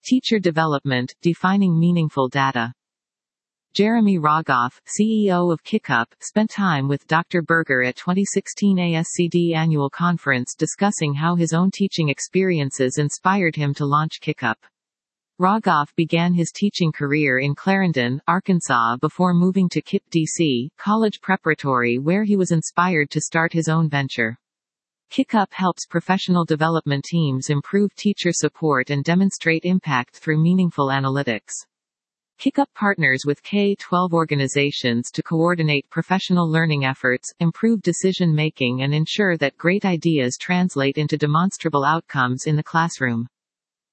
Teacher development, defining meaningful data. Jeremy Rogoff, CEO of KickUp, spent time with Dr. Berger at 2016 ASCD annual conference discussing how his own teaching experiences inspired him to launch KickUp. Rogoff began his teaching career in Clarendon, Arkansas before moving to KIPP DC College Preparatory, where he was inspired to start his own venture. KickUp helps professional development teams improve teacher support and demonstrate impact through meaningful analytics. KickUp partners with K-12 organizations to coordinate professional learning efforts, improve decision-making and ensure that great ideas translate into demonstrable outcomes in the classroom.